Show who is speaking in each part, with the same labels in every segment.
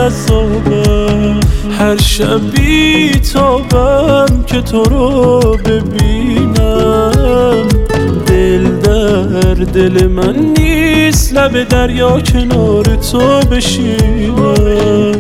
Speaker 1: جذابه. هر شب بی‌تابم که تو رو ببینم. دل در دل من نیست، لب دریا کنار تو بشینم.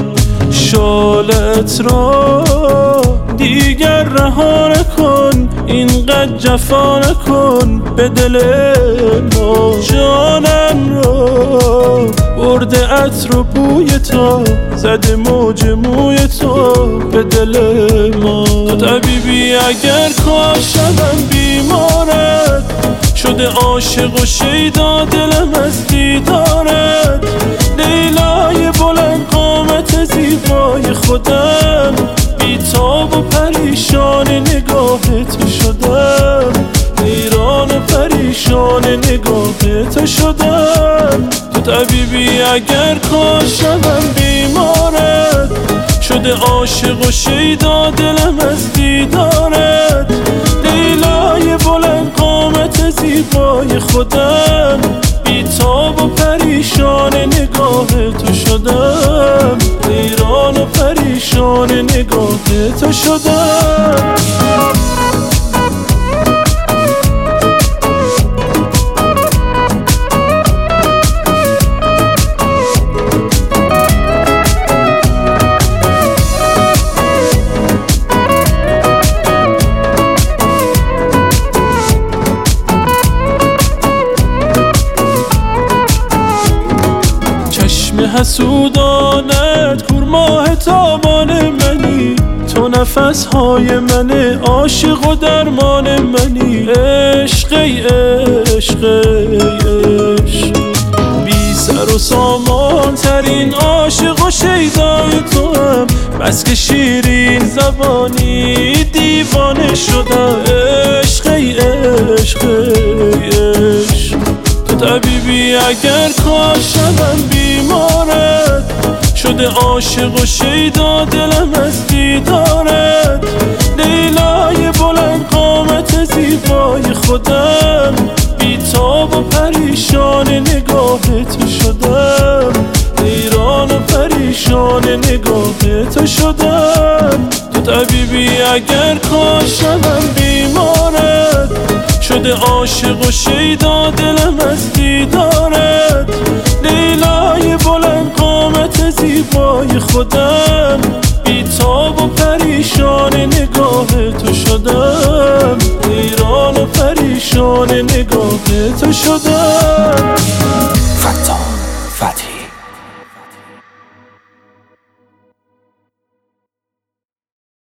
Speaker 1: شالت را دیگر رها نکن، اینقدر جفا نکن به دل ما. جانم را برده عطر و بوی تو، زده موج موی تو به دل ما. طبیبی اگر کاشم بیمارت شده، عاشق و شیدا دلم از دیدارت. لیلای بلند قامت زیبای خودم، بی‌تاب و پریشان نگاه تو شدم. حیران و پریشان نگاه تو شدم. تو طبیبی اگر کاشم بیمارت شده، عاشق و شیدا دلم از دیدارت. لیلای بلند قامت زیبای خودم، بی‌تاب و پریشان نگاه تو شدم. حیران و پریشان نگاه تو شدم. حسودانت کورماه تابان منی، تو نفس های من عاشق و درمان منی. عشق ای عشق ای عشق، بی سر و سامان ترین عاشق و شیدای تو هم. بس که شیرین زبانی دیوانه شدم. عشق ای عشق ای عشق، تو طبیبی اگر کاشم بیمارت شده، عاشق و شیدا دلم از دیدارت. لیلای بلند قامت زیبای خودم، بی‌تاب و پریشان نگاه تو شدم. حیران و پریشان نگاه تو شدم. تو طبیبی اگر کاشم بیمارت شده، عاشق و شیدا دلم از دیدارت. لیلای بلند قامت زیبای خودم، بی‌تاب و پریشان نگاه تو شدم. حیران و پریشان نگاه تو شدم.